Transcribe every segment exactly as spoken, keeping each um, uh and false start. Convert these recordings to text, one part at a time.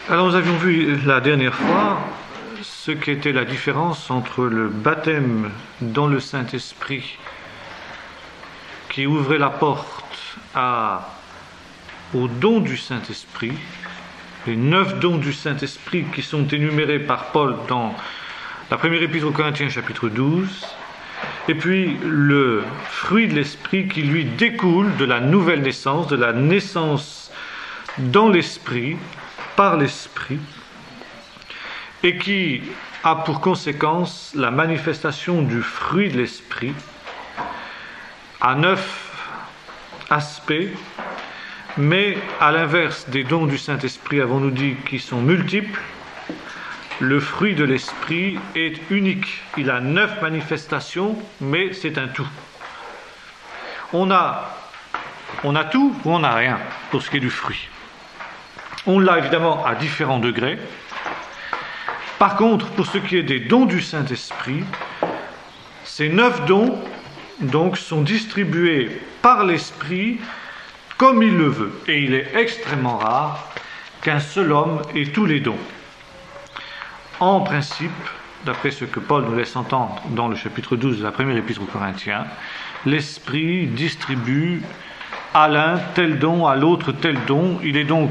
Alors nous avions vu la dernière fois ce qu'était la différence entre le baptême dans le Saint-Esprit qui ouvrait la porte à, aux dons du Saint-Esprit, les neuf dons du Saint-Esprit qui sont énumérés par Paul dans la première épître aux Corinthiens chapitre douze, et puis le fruit de l'Esprit qui lui découle de la nouvelle naissance, de la naissance dans l'Esprit, par l'Esprit, et qui a pour conséquence la manifestation du fruit de l'Esprit à neuf aspects, mais à l'inverse des dons du Saint-Esprit, avons-nous dit, qui sont multiples, le fruit de l'Esprit est unique. Il a neuf manifestations, mais c'est un tout. On a, on a tout ou on n'a rien pour ce qui est du fruit. On l'a évidemment à différents degrés. Par contre, pour ce qui est des dons du Saint-Esprit, ces neuf dons donc sont distribués par l'Esprit comme il le veut. Et il est extrêmement rare qu'un seul homme ait tous les dons. En principe, d'après ce que Paul nous laisse entendre dans le chapitre douze de la première épître aux Corinthiens, l'Esprit distribue à l'un tel don, à l'autre tel don. Il est donc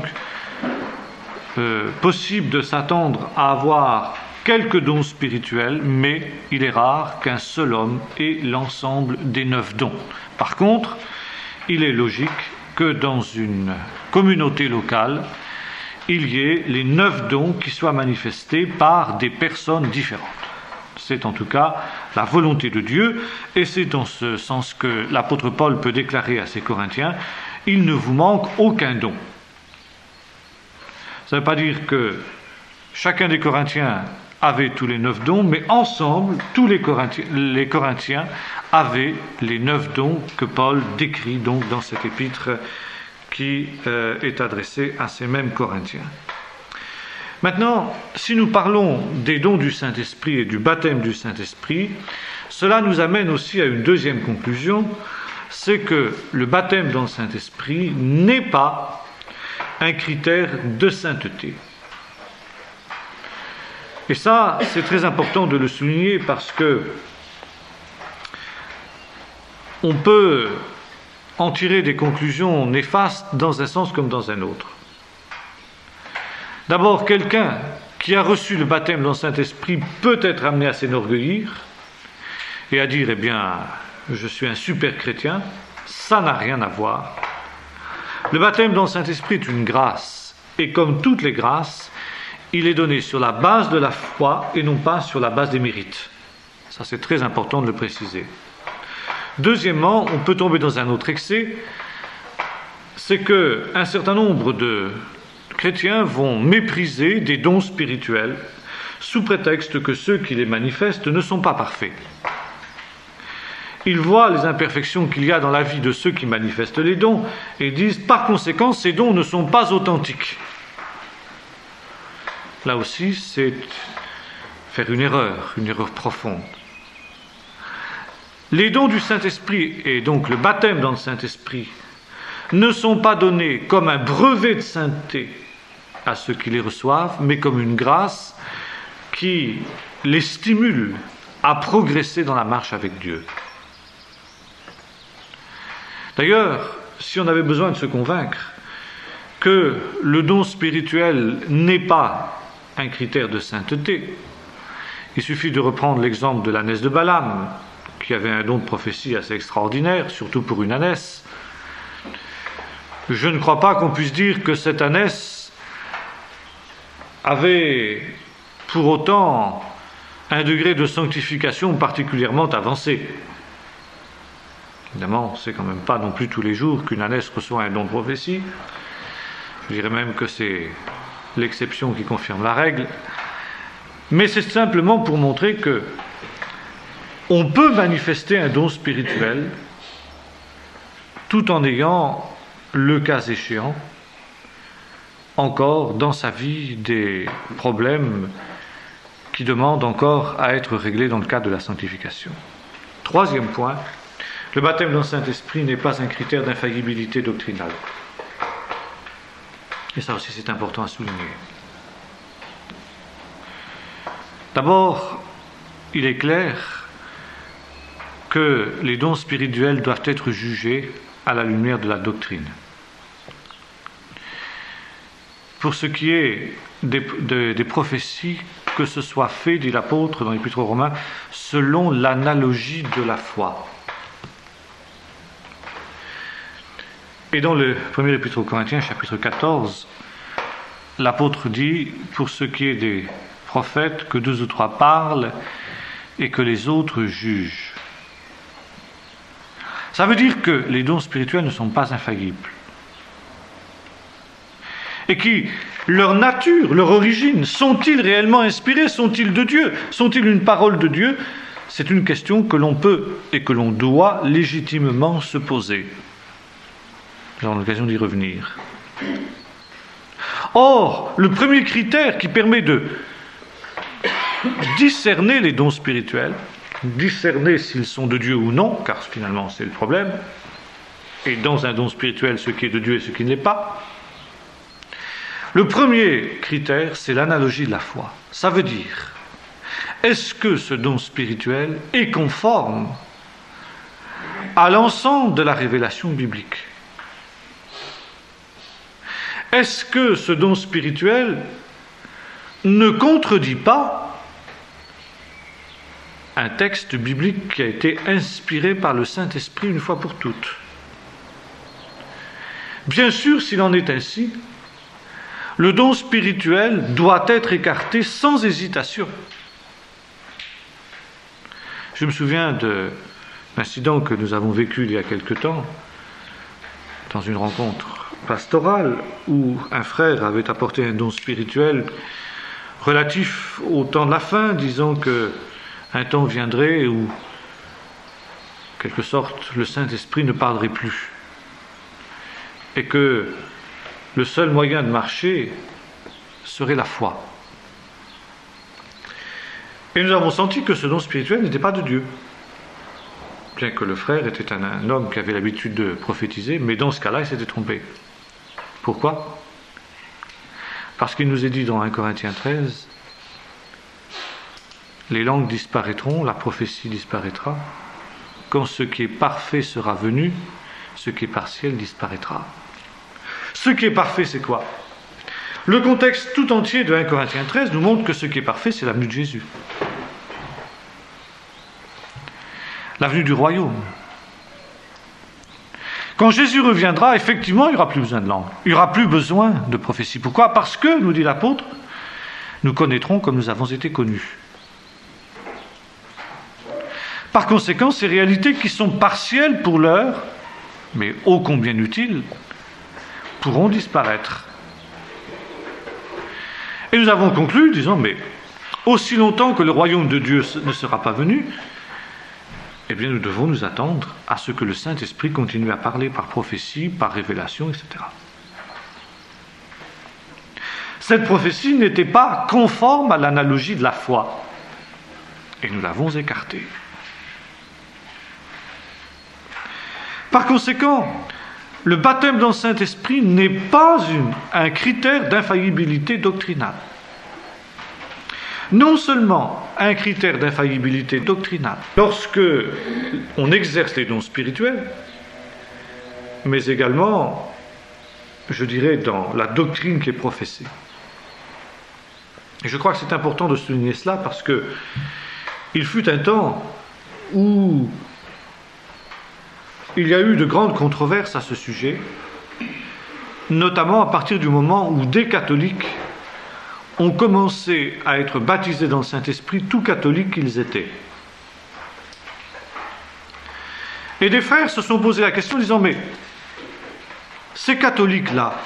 euh, possible de s'attendre à avoir quelques dons spirituels, mais il est rare qu'un seul homme ait l'ensemble des neuf dons. Par contre, il est logique que dans une communauté locale, il y ait les neuf dons qui soient manifestés par des personnes différentes. C'est en tout cas la volonté de Dieu, et c'est dans ce sens que l'apôtre Paul peut déclarer à ses Corinthiens « Il ne vous manque aucun don ». Ça ne veut pas dire que chacun des Corinthiens avait tous les neuf dons, mais ensemble, tous les Corinthiens, les Corinthiens avaient les neuf dons que Paul décrit donc dans cette épître qui euh, est adressée à ces mêmes Corinthiens. Maintenant, si nous parlons des dons du Saint-Esprit et du baptême du Saint-Esprit, cela nous amène aussi à une deuxième conclusion, c'est que le baptême dans le Saint-Esprit n'est pas un critère de sainteté. Et ça, c'est très important de le souligner parce que on peut en tirer des conclusions néfastes dans un sens comme dans un autre. D'abord, quelqu'un qui a reçu le baptême dans le Saint-Esprit peut être amené à s'enorgueillir et à dire « Eh bien, je suis un super chrétien ». Ça n'a rien à voir. Le baptême dans le Saint-Esprit est une grâce, et comme toutes les grâces, il est donné sur la base de la foi et non pas sur la base des mérites. Ça, c'est très important de le préciser. Deuxièmement, on peut tomber dans un autre excès, c'est qu'un certain nombre de chrétiens vont mépriser des dons spirituels sous prétexte que ceux qui les manifestent ne sont pas parfaits. Ils voient les imperfections qu'il y a dans la vie de ceux qui manifestent les dons et disent par conséquent ces dons ne sont pas authentiques. Là aussi, c'est faire une erreur, une erreur profonde. Les dons du Saint-Esprit et donc le baptême dans le Saint-Esprit ne sont pas donnés comme un brevet de sainteté à ceux qui les reçoivent, mais comme une grâce qui les stimule à progresser dans la marche avec Dieu. D'ailleurs, si on avait besoin de se convaincre que le don spirituel n'est pas un critère de sainteté, il suffit de reprendre l'exemple de l'ânesse de Balaam, qui avait un don de prophétie assez extraordinaire, surtout pour une ânesse. Je ne crois pas qu'on puisse dire que cette ânesse avait pour autant un degré de sanctification particulièrement avancé. Évidemment, c'est quand même pas non plus tous les jours qu'une ânesse reçoit un don de prophétie. Je dirais même que c'est l'exception qui confirme la règle. Mais c'est simplement pour montrer que on peut manifester un don spirituel tout en ayant, le cas échéant, encore dans sa vie des problèmes qui demandent encore à être réglés dans le cadre de la sanctification. Troisième point, le baptême dans le Saint-Esprit n'est pas un critère d'infaillibilité doctrinale. Et ça aussi c'est important à souligner. D'abord, il est clair que les dons spirituels doivent être jugés à la lumière de la doctrine. Pour ce qui est des, des, des prophéties, que ce soit fait, dit l'apôtre dans l'Épître aux Romains, selon l'analogie de la foi. Et dans le premier Épître aux Corinthiens, chapitre quatorze, l'apôtre dit, pour ce qui est des prophètes, que deux ou trois parlent et que les autres jugent. Ça veut dire que les dons spirituels ne sont pas infaillibles. Et qui, leur nature, leur origine, sont-ils réellement inspirés? Sont-ils de Dieu? Sont-ils une parole de Dieu? C'est une question que l'on peut et que l'on doit légitimement se poser. Nous aurons l'occasion d'y revenir. Or, le premier critère qui permet de discerner les dons spirituels, discerner s'ils sont de Dieu ou non, car finalement c'est le problème, et dans un don spirituel, ce qui est de Dieu et ce qui ne l'est pas, le premier critère, c'est l'analogie de la foi. Ça veut dire, est-ce que ce don spirituel est conforme à l'ensemble de la révélation biblique? Est-ce que ce don spirituel ne contredit pas un texte biblique qui a été inspiré par le Saint-Esprit une fois pour toutes? Bien sûr, s'il en est ainsi, le don spirituel doit être écarté sans hésitation. Je me souviens de l'incident que nous avons vécu il y a quelque temps, dans une rencontre pastorale, où un frère avait apporté un don spirituel relatif au temps de la fin, disant que un temps viendrait où, en quelque sorte, le Saint-Esprit ne parlerait plus. Et que le seul moyen de marcher serait la foi. Et nous avons senti que ce don spirituel n'était pas de Dieu. Bien que le frère était un, un homme qui avait l'habitude de prophétiser, mais dans ce cas-là, il s'était trompé. Pourquoi? Parce qu'il nous est dit dans un Corinthiens treize, les langues disparaîtront, la prophétie disparaîtra, quand ce qui est parfait sera venu, ce qui est partiel disparaîtra. Ce qui est parfait, c'est quoi? Le contexte tout entier de un Corinthiens treize nous montre que ce qui est parfait, c'est la venue de Jésus. La venue du royaume. Quand Jésus reviendra, effectivement, il n'y aura plus besoin de langue. Il n'y aura plus besoin de prophétie. Pourquoi? Parce que, nous dit l'apôtre, nous connaîtrons comme nous avons été connus. Par conséquent, ces réalités qui sont partielles pour l'heure, mais ô combien utiles, pourront disparaître. Et nous avons conclu, disons, mais aussi longtemps que le royaume de Dieu ne sera pas venu, eh bien nous devons nous attendre à ce que le Saint-Esprit continue à parler par prophétie, par révélation, et cetera. Cette prophétie n'était pas conforme à l'analogie de la foi, et nous l'avons écartée. Par conséquent, le baptême dans le Saint-Esprit n'est pas une, un critère d'infaillibilité doctrinale. Non seulement un critère d'infaillibilité doctrinale lorsque on exerce les dons spirituels, mais également, je dirais, dans la doctrine qui est professée. Et je crois que c'est important de souligner cela parce que il fut un temps où il y a eu de grandes controverses à ce sujet, notamment à partir du moment où des catholiques ont commencé à être baptisés dans le Saint-Esprit, tout catholiques qu'ils étaient. Et des frères se sont posé la question en disant, mais ces catholiques-là,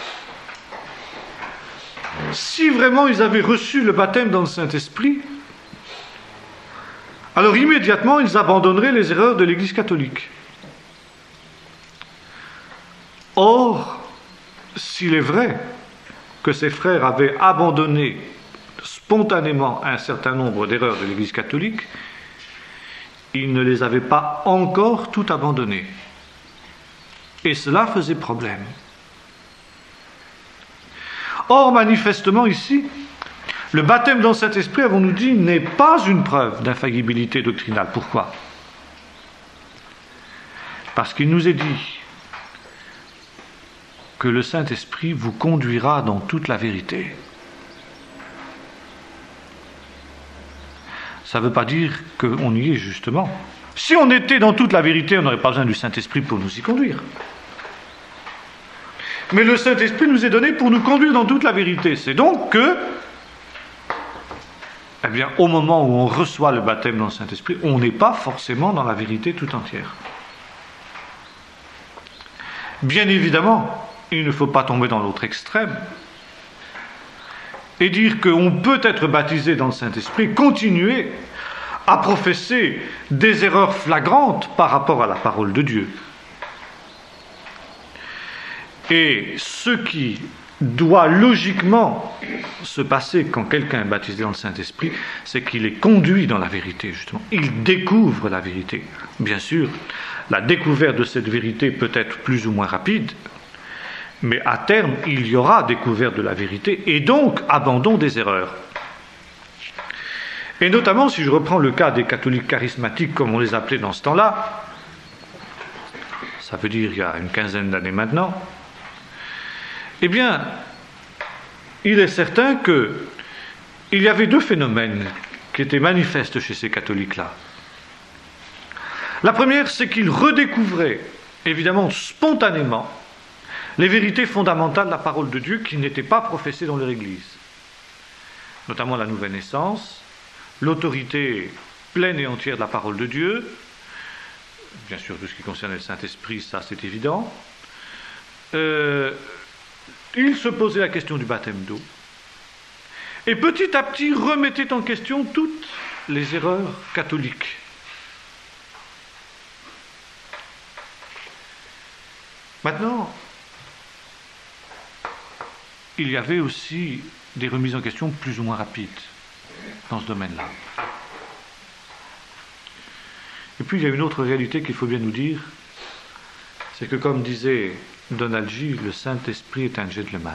si vraiment ils avaient reçu le baptême dans le Saint-Esprit, alors immédiatement ils abandonneraient les erreurs de l'Église catholique. Or, s'il est vrai que ces frères avaient abandonné spontanément un certain nombre d'erreurs de l'Église catholique, ils ne les avaient pas encore toutes abandonnées. Et cela faisait problème. Or, manifestement ici, Le baptême dans le Saint-Esprit, avons-nous dit, n'est pas une preuve d'infaillibilité doctrinale. Pourquoi ? Parce qu'il nous est dit que le Saint-Esprit vous conduira dans toute la vérité. Ça ne veut pas dire qu'on y est justement. Si on était dans toute la vérité, on n'aurait pas besoin du Saint-Esprit pour nous y conduire. Mais le Saint-Esprit nous est donné pour nous conduire dans toute la vérité. C'est donc que, eh bien, au moment où on reçoit le baptême dans le Saint-Esprit, on n'est pas forcément dans la vérité tout entière. Bien évidemment, il ne faut pas tomber dans l'autre extrême et dire qu'on peut être baptisé dans le Saint-Esprit, continuer à professer des erreurs flagrantes par rapport à la parole de Dieu. Et ce qui doit logiquement se passer quand quelqu'un est baptisé dans le Saint-Esprit, c'est qu'il est conduit dans la vérité, justement. Il découvre la vérité. Bien sûr, la découverte de cette vérité peut être plus ou moins rapide, mais à terme, il y aura découverte de la vérité et donc abandon des erreurs. Et notamment, si je reprends le cas des catholiques charismatiques, comme on les appelait dans ce temps-là, ça veut dire il y a une quinzaine d'années maintenant, eh bien, il est certain qu'il y avait deux phénomènes qui étaient manifestes chez ces catholiques-là. La première, c'est qu'ils redécouvraient, évidemment spontanément, les vérités fondamentales de la parole de Dieu qui n'étaient pas professées dans leur Église, notamment la nouvelle naissance, l'autorité pleine et entière de la parole de Dieu, bien sûr tout ce qui concerne le Saint-Esprit, ça c'est évident. Euh, il se posait la question du baptême d'eau, et petit à petit remettait en question toutes les erreurs catholiques. Maintenant, il y avait aussi des remises en question plus ou moins rapides dans ce domaine-là. Et puis il y a une autre réalité qu'il faut bien nous dire, c'est que comme disait Donald G., le Saint-Esprit est un gentleman.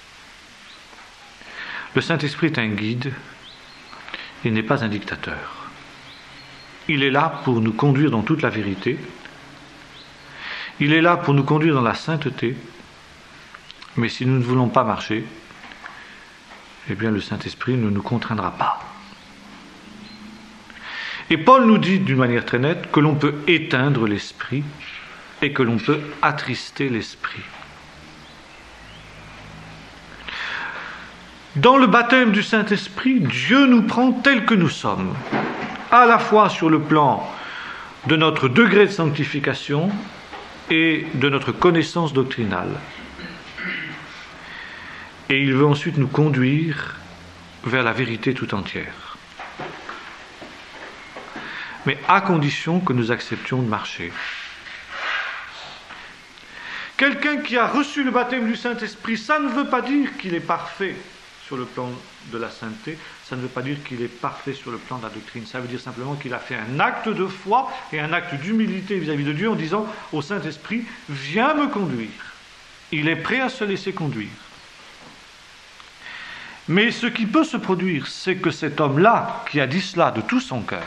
Le Saint-Esprit est un guide, il n'est pas un dictateur. Il est là pour nous conduire dans toute la vérité, il est là pour nous conduire dans la sainteté, mais si nous ne voulons pas marcher, eh bien le Saint-Esprit ne nous contraindra pas. Et Paul nous dit d'une manière très nette que l'on peut éteindre l'Esprit et que l'on peut attrister l'Esprit. Dans le baptême du Saint-Esprit, Dieu nous prend tels que nous sommes, à la fois sur le plan de notre degré de sanctification et de notre connaissance doctrinale. Et il veut ensuite nous conduire vers la vérité tout entière. Mais à condition que nous acceptions de marcher. Quelqu'un qui a reçu le baptême du Saint-Esprit, ça ne veut pas dire qu'il est parfait sur le plan de la sainteté, ça ne veut pas dire qu'il est parfait sur le plan de la doctrine, ça veut dire simplement qu'il a fait un acte de foi et un acte d'humilité vis-à-vis de Dieu en disant au Saint-Esprit, viens me conduire. Il est prêt à se laisser conduire. Mais ce qui peut se produire, c'est que cet homme-là, qui a dit cela de tout son cœur,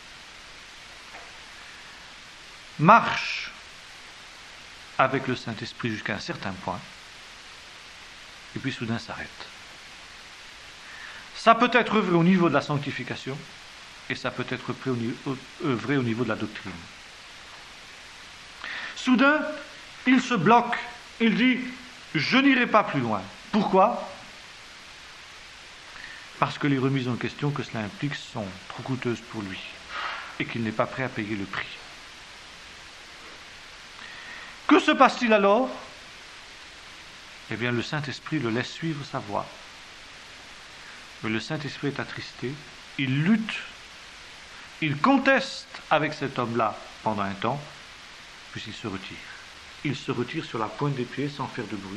marche avec le Saint-Esprit jusqu'à un certain point, et puis soudain s'arrête. Ça peut être vrai au niveau de la sanctification, et ça peut être vrai au niveau de la doctrine. Soudain, il se bloque, il dit, je n'irai pas plus loin. Pourquoi ? Parce que les remises en question que cela implique sont trop coûteuses pour lui, et qu'il n'est pas prêt à payer le prix. Que se passe-t-il alors ? Eh bien, le Saint-Esprit le laisse suivre sa voie. Mais le Saint-Esprit est attristé, il lutte, il conteste avec cet homme-là pendant un temps, puis il se retire. Il se retire sur la pointe des pieds sans faire de bruit.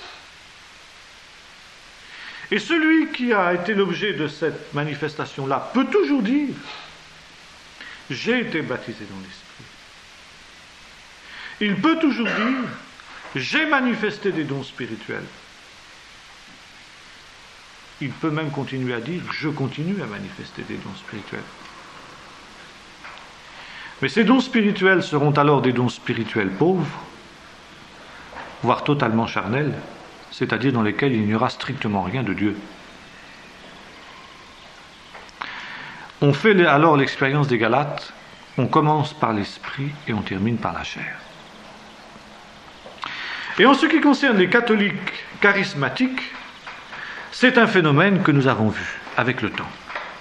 Et celui qui a été l'objet de cette manifestation-là peut toujours dire « J'ai été baptisé dans l'Esprit ». Il peut toujours dire « J'ai manifesté des dons spirituels ». il peut même continuer à dire « je continue à manifester des dons spirituels ». Mais ces dons spirituels seront alors des dons spirituels pauvres, voire totalement charnels, c'est-à-dire dans lesquels il n'y aura strictement rien de Dieu. On fait alors l'expérience des Galates, on commence par l'esprit et on termine par la chair. Et en ce qui concerne les catholiques charismatiques, c'est un phénomène que nous avons vu avec le temps.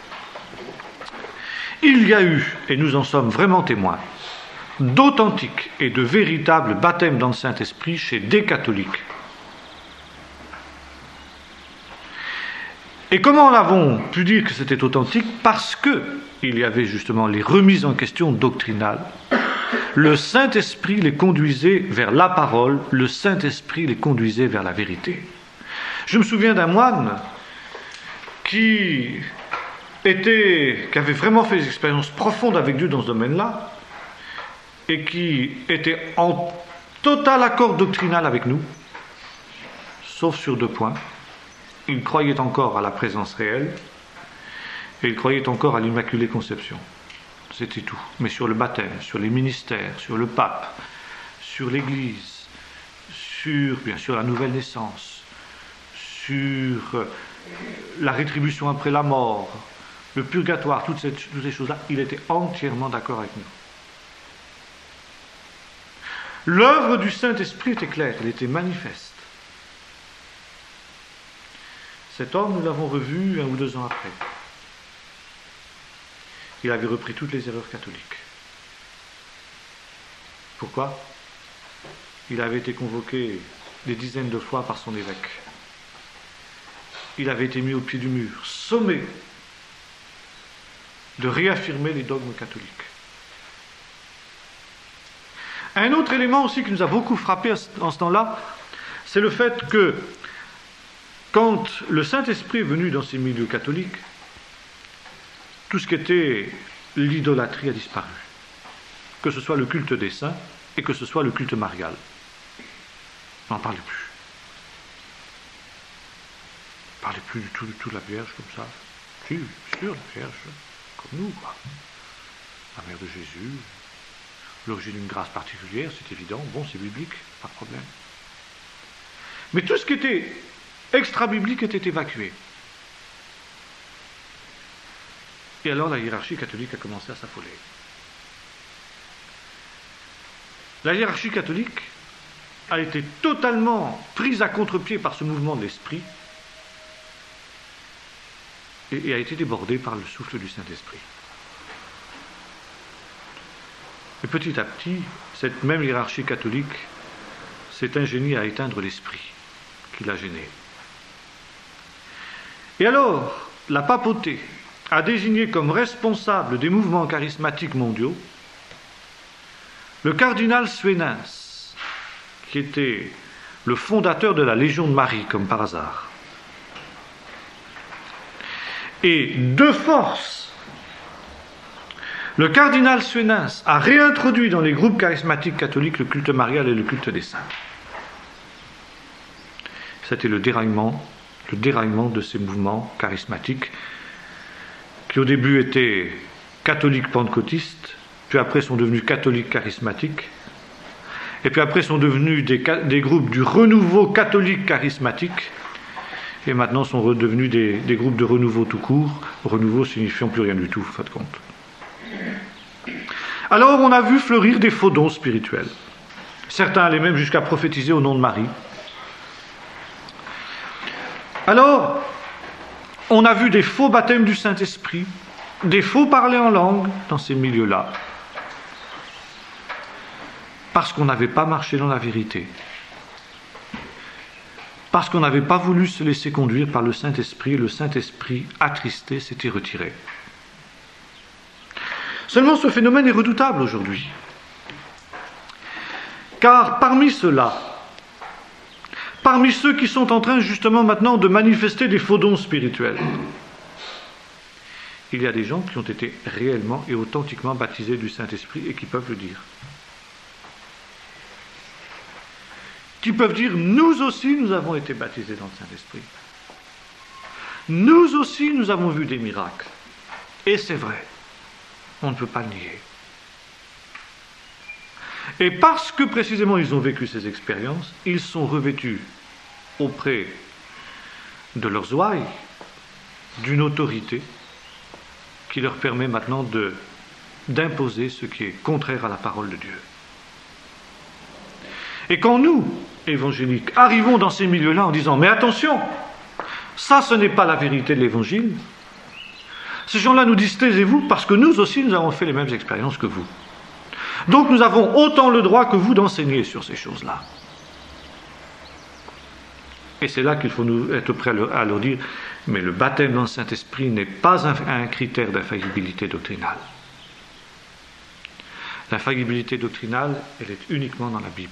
Il y a eu, et nous en sommes vraiment témoins, d'authentiques et de véritables baptêmes dans le Saint-Esprit chez des catholiques. Et comment l'avons pu dire que c'était authentique? Parce qu'il y avait justement les remises en question doctrinales. Le Saint-Esprit les conduisait vers la parole, le Saint-Esprit les conduisait vers la vérité. Je me souviens d'un moine qui, était, qui avait vraiment fait des expériences profondes avec Dieu dans ce domaine-là et qui était en total accord doctrinal avec nous, sauf sur deux points. Il croyait encore à la présence réelle et il croyait encore à l'Immaculée Conception. C'était tout. Mais sur le baptême, sur les ministères, sur le pape, sur l'Église, sur, bien sûr, la nouvelle naissance, sur la rétribution après la mort, le purgatoire, toutes ces, toutes ces choses-là, il était entièrement d'accord avec nous. L'œuvre du Saint-Esprit était claire, elle était manifeste. Cet homme, nous l'avons revu un ou deux ans après. Il avait repris toutes les erreurs catholiques. Pourquoi? Il avait été convoqué des dizaines de fois par son évêque. Il avait été mis au pied du mur, sommé de réaffirmer les dogmes catholiques. Un autre élément aussi qui nous a beaucoup frappé en ce temps-là, c'est le fait que quand le Saint-Esprit est venu dans ces milieux catholiques, tout ce qui était l'idolâtrie a disparu. Que ce soit le culte des saints et que ce soit le culte marial. On n'en parlait plus. On ne parlait plus du tout, du tout de la Vierge comme ça. Si, bien sûr, la Vierge, comme nous, quoi. La mère de Jésus, l'objet d'une grâce particulière, c'est évident. Bon, c'est biblique, pas de problème. Mais tout ce qui était extra-biblique était évacué. Et alors la hiérarchie catholique a commencé à s'affoler. La hiérarchie catholique a été totalement prise à contre-pied par ce mouvement de l'esprit et, et a été débordée par le souffle du Saint-Esprit. Et petit à petit, cette même hiérarchie catholique s'est ingéniée à éteindre l'esprit qui l'a gêné. Et alors, la papauté a désigné comme responsable des mouvements charismatiques mondiaux le cardinal Suenens, qui était le fondateur de la Légion de Marie, comme par hasard. Et de force, le cardinal Suenens a réintroduit dans les groupes charismatiques catholiques le culte marial et le culte des saints. C'était le déraillement, le déraillement de ces mouvements charismatiques qui au début étaient catholiques pentecôtistes, puis après sont devenus catholiques charismatiques, et puis après sont devenus des, des groupes du renouveau catholique charismatique, et maintenant sont redevenus des, des groupes de renouveau tout court, renouveau signifiant plus rien du tout, en fin de compte. Alors on a vu fleurir des faux dons spirituels. Certains allaient même jusqu'à prophétiser au nom de Marie. Alors, on a vu des faux baptêmes du Saint-Esprit, des faux parler en langue dans ces milieux-là, parce qu'on n'avait pas marché dans la vérité, parce qu'on n'avait pas voulu se laisser conduire par le Saint-Esprit, le Saint-Esprit, attristé, s'était retiré. Seulement ce phénomène est redoutable aujourd'hui, car parmi ceux-là, parmi ceux qui sont en train justement maintenant de manifester des faux dons spirituels, il y a des gens qui ont été réellement et authentiquement baptisés du Saint-Esprit et qui peuvent le dire. Qui peuvent dire, nous aussi nous avons été baptisés dans le Saint-Esprit. Nous aussi, nous avons vu des miracles. Et c'est vrai, on ne peut pas le nier. Et parce que précisément ils ont vécu ces expériences, ils sont revêtus auprès de leurs ouailles d'une autorité qui leur permet maintenant de, d'imposer ce qui est contraire à la parole de Dieu. Et quand nous, évangéliques, arrivons dans ces milieux-là en disant « Mais attention, ça ce n'est pas la vérité de l'Évangile », ces gens-là nous disent « Taisez-vous, parce que nous aussi nous avons fait les mêmes expériences que vous. Donc nous avons autant le droit que vous d'enseigner sur ces choses-là. » Et c'est là qu'il faut nous être prêts à leur dire « Mais le baptême dans le Saint-Esprit n'est pas un, un critère d'infaillibilité doctrinale. L'infaillibilité doctrinale, elle est uniquement dans la Bible.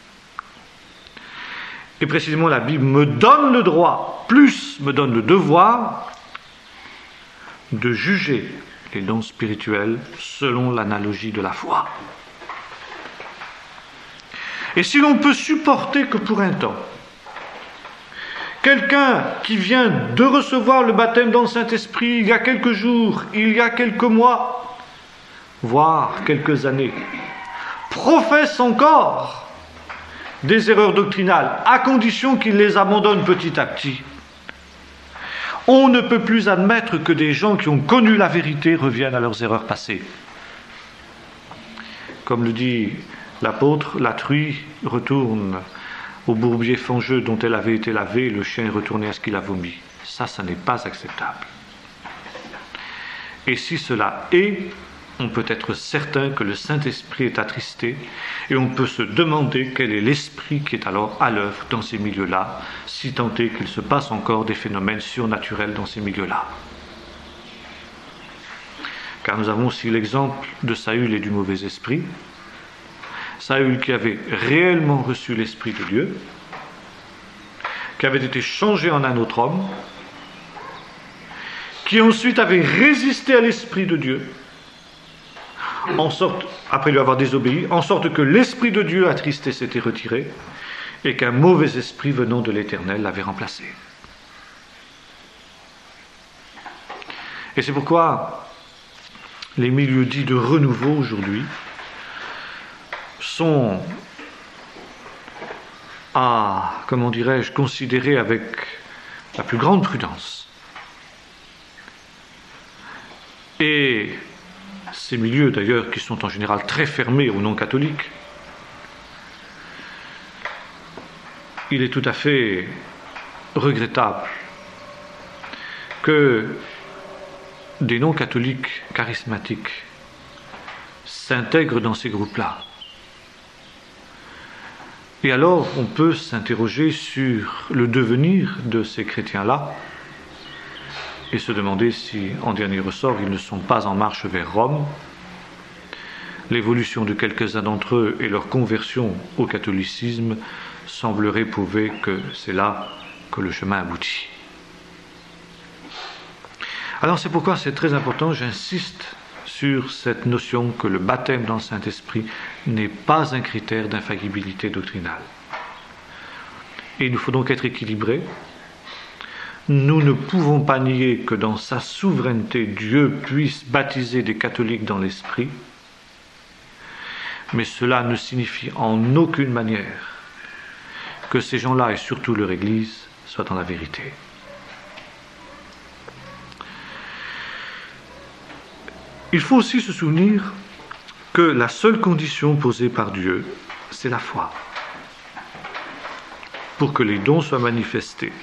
Et précisément, la Bible me donne le droit, plus me donne le devoir, de juger les dons spirituels selon l'analogie de la foi. Et si l'on peut supporter que pour un temps, quelqu'un qui vient de recevoir le baptême dans le Saint-Esprit il y a quelques jours, il y a quelques mois, voire quelques années, professe encore des erreurs doctrinales, à condition qu'il les abandonne petit à petit, on ne peut plus admettre que des gens qui ont connu la vérité reviennent à leurs erreurs passées. Comme le dit l'apôtre, la truie retourne au bourbier fangeux dont elle avait été lavée, le chien est retourné à ce qu'il a vomi. Ça, ça n'est pas acceptable. Et si cela est, on peut être certain que le Saint-Esprit est attristé et on peut se demander quel est l'esprit qui est alors à l'œuvre dans ces milieux-là, si tant est qu'il se passe encore des phénomènes surnaturels dans ces milieux-là. Car nous avons aussi l'exemple de Saül et du mauvais esprit. Saül qui avait réellement reçu l'Esprit de Dieu, qui avait été changé en un autre homme, qui ensuite avait résisté à l'Esprit de Dieu, en sorte, après lui avoir désobéi, en sorte que l'Esprit de Dieu attristé s'était retiré et qu'un mauvais esprit venant de l'Éternel l'avait remplacé. Et c'est pourquoi les milieux dits de renouveau aujourd'hui sont à, comment dirais-je, considérés avec la plus grande prudence. Et ces milieux, d'ailleurs, qui sont en général très fermés aux non-catholiques, il est tout à fait regrettable que des non-catholiques charismatiques s'intègrent dans ces groupes-là. Et alors, on peut s'interroger sur le devenir de ces chrétiens-là et se demander si, en dernier ressort, ils ne sont pas en marche vers Rome. L'évolution de quelques-uns d'entre eux et leur conversion au catholicisme semblerait prouver que c'est là que le chemin aboutit. Alors c'est pourquoi c'est très important, j'insiste sur cette notion que le baptême dans le Saint-Esprit n'est pas un critère d'infaillibilité doctrinale. Et il nous faut donc être équilibrés. Nous ne pouvons pas nier que dans sa souveraineté, Dieu puisse baptiser des catholiques dans l'esprit, mais cela ne signifie en aucune manière que ces gens-là, et surtout leur Église, soient dans la vérité. Il faut aussi se souvenir que la seule condition posée par Dieu, c'est la foi, pour que les dons soient manifestés.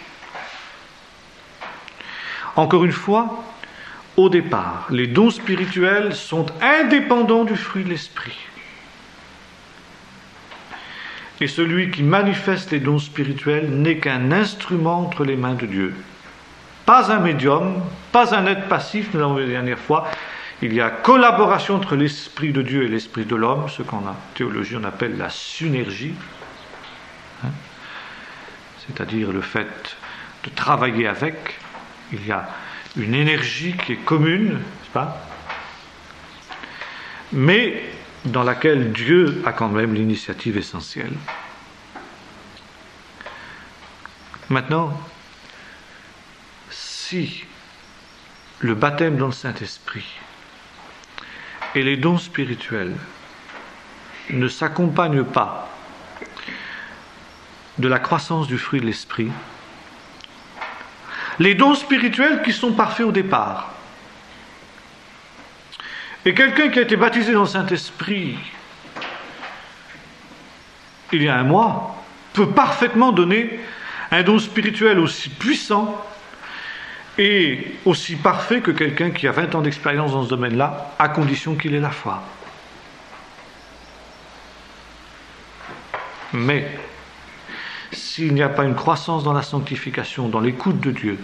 Encore une fois, au départ, les dons spirituels sont indépendants du fruit de l'esprit. Et celui qui manifeste les dons spirituels n'est qu'un instrument entre les mains de Dieu. Pas un médium, pas un être passif, nous l'avons vu la dernière fois. Il y a collaboration entre l'esprit de Dieu et l'esprit de l'homme, ce qu'en théologie on appelle la synergie, hein, c'est-à-dire le fait de travailler avec. Il y a une énergie qui est commune, n'est-ce pas? Mais dans laquelle Dieu a quand même l'initiative essentielle. si le baptême dans le Saint-Esprit et les dons spirituels ne s'accompagnent pas de la croissance du fruit de l'Esprit, les dons spirituels qui sont parfaits au départ, et quelqu'un qui a été baptisé dans le Saint-Esprit il y a un mois peut parfaitement donner un don spirituel aussi puissant et aussi parfait que quelqu'un qui a vingt ans d'expérience dans ce domaine-là, à condition qu'il ait la foi. Mais s'il n'y a pas une croissance dans la sanctification, dans l'écoute de Dieu,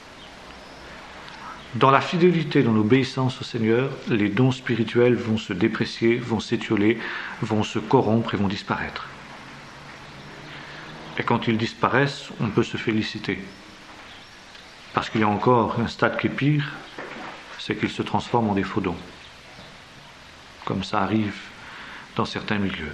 dans la fidélité, dans l'obéissance au Seigneur, les dons spirituels vont se déprécier, vont s'étioler, vont se corrompre et vont disparaître. Et quand ils disparaissent, on peut se féliciter. Parce qu'il y a encore un stade qui est pire, c'est qu'ils se transforment en des faux dons. Comme ça arrive dans certains milieux.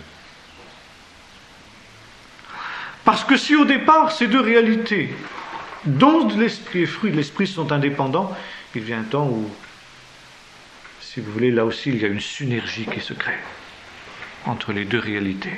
Parce que si au départ ces deux réalités, dons de l'esprit et fruits de l'esprit, sont indépendants, il vient un temps où, si vous voulez, là aussi il y a une synergie qui se crée entre les deux réalités.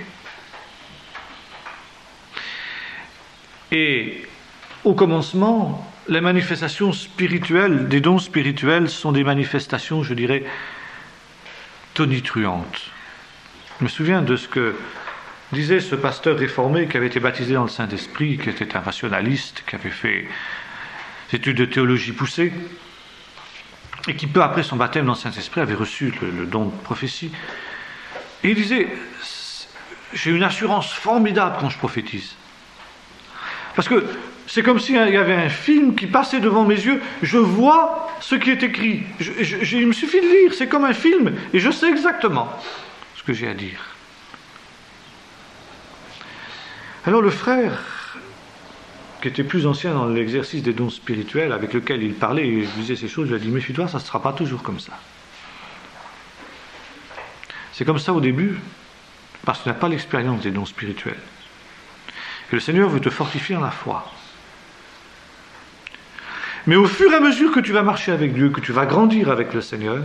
Et au commencement, les manifestations spirituelles, des dons spirituels, sont des manifestations, je dirais, tonitruantes. Je me souviens de ce que disait ce pasteur réformé qui avait été baptisé dans le Saint-Esprit, qui était un rationaliste, qui avait fait des études de théologie poussée, et qui peu après son baptême dans le Saint-Esprit avait reçu le, le don de prophétie. Et il disait, j'ai une assurance formidable quand je prophétise. Parce que c'est comme s'il y avait un film qui passait devant mes yeux, je vois ce qui est écrit. Je, je, il me suffit de lire, c'est comme un film, et je sais exactement ce que j'ai à dire. Alors le frère, qui était plus ancien dans l'exercice des dons spirituels, avec lequel il parlait et disait ces choses, lui a dit, méfie-toi, ça ne sera pas toujours comme ça. C'est comme ça au début, parce que tu n'as pas l'expérience des dons spirituels. Et le Seigneur veut te fortifier en la foi. Mais au fur et à mesure que tu vas marcher avec Dieu, que tu vas grandir avec le Seigneur,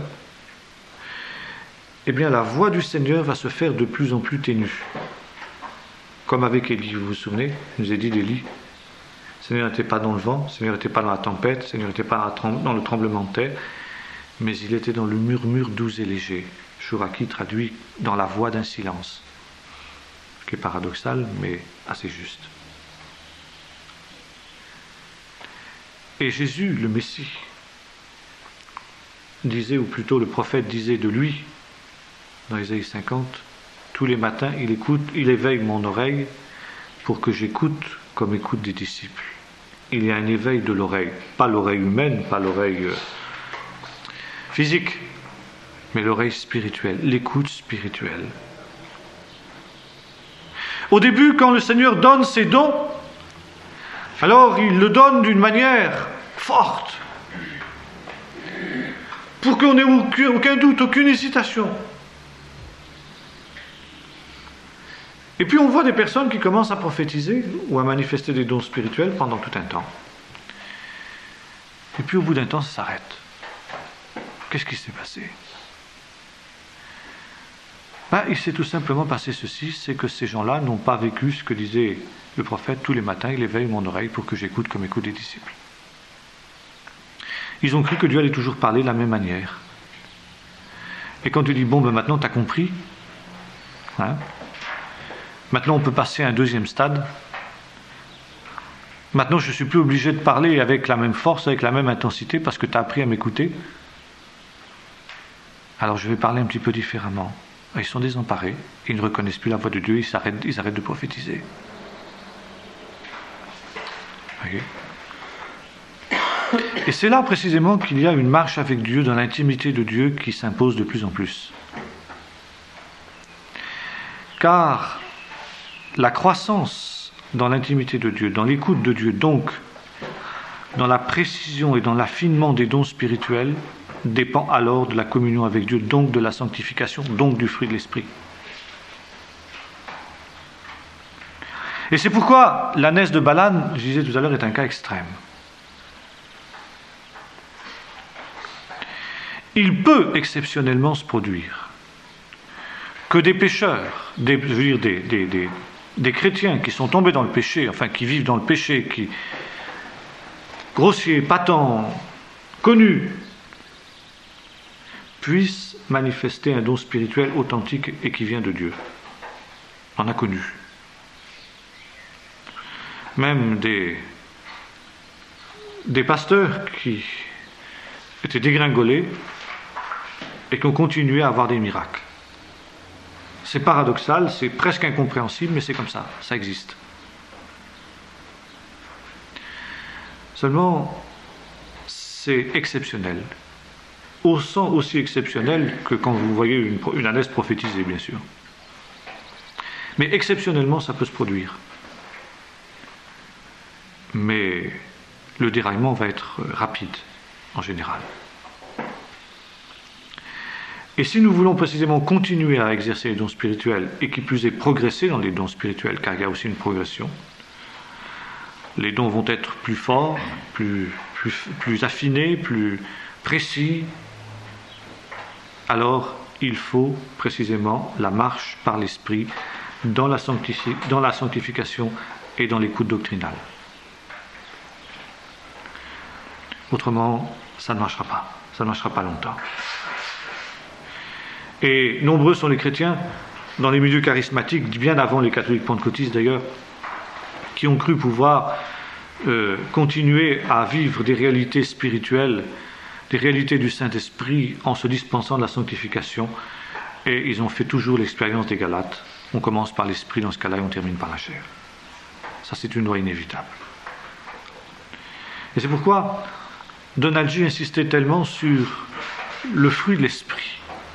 eh bien la voix du Seigneur va se faire de plus en plus ténue. Comme avec Élie, vous vous souvenez, il nous a dit d'Élie, le Seigneur n'était pas dans le vent, le Seigneur n'était pas dans la tempête, le Seigneur n'était pas dans le tremblement de terre, mais il était dans le murmure doux et léger. Chouraki traduit dans la voix d'un silence. Ce qui est paradoxal, mais assez juste. Et Jésus, le Messie, disait, ou plutôt le prophète disait de lui, dans Ésaïe cinquante, tous les matins, il écoute, il éveille mon oreille pour que j'écoute comme écoutent des disciples. Il y a un éveil de l'oreille, pas l'oreille humaine, pas l'oreille euh, physique, mais l'oreille spirituelle, l'écoute spirituelle. Au début, quand le Seigneur donne ses dons, alors il le donne d'une manière forte, pour qu'on n'ait aucun, aucun doute, aucune hésitation. Et puis on voit des personnes qui commencent à prophétiser ou à manifester des dons spirituels pendant tout un temps. Et puis au bout d'un temps, ça s'arrête. Qu'est-ce qui s'est passé ? Ben, il s'est tout simplement passé ceci, c'est que ces gens-là n'ont pas vécu ce que disait le prophète tous les matins, il éveille mon oreille pour que j'écoute comme écoutent des disciples. Ils ont cru que Dieu allait toujours parler de la même manière. Et quand tu dis, bon, ben maintenant tu as compris, hein, maintenant on peut passer à un deuxième stade, maintenant je ne suis plus obligé de parler avec la même force, avec la même intensité, parce que tu as appris à m'écouter, alors je vais parler un petit peu différemment. Ils sont désemparés, ils ne reconnaissent plus la voix de Dieu, ils arrêtent, ils arrêtent de prophétiser. Voyez ? Et c'est là précisément qu'il y a une marche avec Dieu, dans l'intimité de Dieu, qui s'impose de plus en plus. Car la croissance dans l'intimité de Dieu, dans l'écoute de Dieu, donc dans la précision et dans l'affinement des dons spirituels, dépend alors de la communion avec Dieu, donc de la sanctification, donc du fruit de l'Esprit. Et c'est pourquoi l'ânesse de Balaam, je disais tout à l'heure, est un cas extrême. il peut exceptionnellement se produire que des pécheurs, des, je veux dire des, des, des, des chrétiens qui sont tombés dans le péché, enfin qui vivent dans le péché, qui grossiers, patents, connus, puissent manifester un don spirituel authentique et qui vient de Dieu. On en a connu. Même des, des pasteurs qui étaient dégringolés et qui ont continué à avoir des miracles. C'est paradoxal, c'est presque incompréhensible, mais c'est comme ça, ça existe. Seulement, c'est exceptionnel. Autant aussi exceptionnel que quand vous voyez une, une ânesse prophétiser, bien sûr. Mais exceptionnellement, ça peut se produire. Mais le déraillement va être rapide, en général. Et si nous voulons précisément continuer à exercer les dons spirituels, et qui plus est progresser dans les dons spirituels, car il y a aussi une progression, les dons vont être plus forts, plus, plus, plus affinés, plus précis, alors il faut précisément la marche par l'esprit dans la, sanctifi- dans la sanctification et dans l'écoute doctrinale. Autrement, ça ne marchera pas, ça ne marchera pas longtemps. Et nombreux sont les chrétiens, dans les milieux charismatiques, bien avant les catholiques pentecôtistes d'ailleurs, qui ont cru pouvoir euh, continuer à vivre des réalités spirituelles, des réalités du Saint-Esprit en se dispensant de la sanctification, et ils ont fait toujours l'expérience des Galates. On commence par l'esprit dans ce cas-là et on termine par la chair. Ça, c'est une loi inévitable. Et c'est pourquoi Donald G. insistait tellement sur le fruit de l'esprit.